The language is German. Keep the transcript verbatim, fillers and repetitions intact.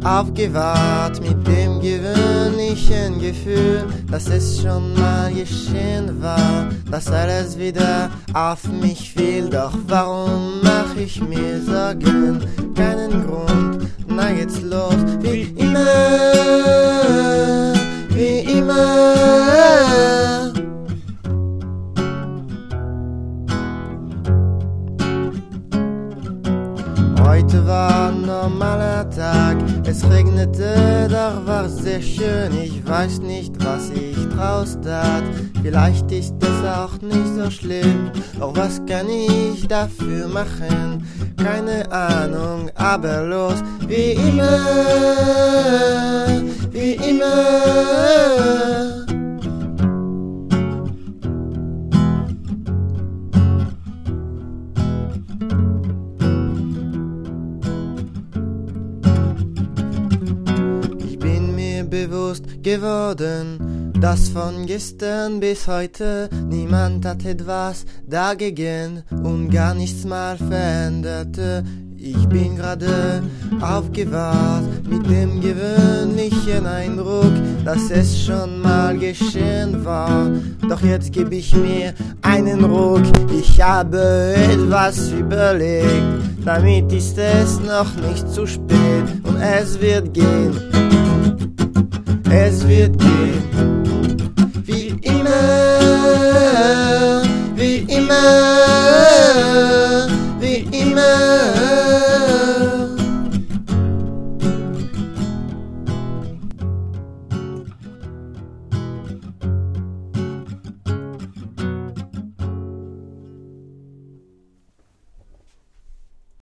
aufgewacht mit dem gewöhnlichen Gefühl, dass es schon mal geschehen war, dass alles wieder auf mich fiel. Doch warum mach ich mir Sorgen? Keinen Grund, na jetzt los, wie immer, wie immer. Heute war ein normaler Tag, es regnete, doch war sehr schön. Ich weiß nicht, was ich draus tat, vielleicht ist es auch nicht so schlimm. Doch was kann ich dafür machen? Keine Ahnung, aber los, wie immer, wie immer. Bewusst geworden, dass von gestern bis heute niemand hat etwas dagegen und gar nichts mal veränderte. Ich bin gerade aufgewacht mit dem gewöhnlichen Eindruck, dass es schon mal geschehen war. Doch jetzt gebe ich mir einen Ruck, ich habe etwas überlegt, damit ist es noch nicht zu spät und es wird gehen. Es wird gehen.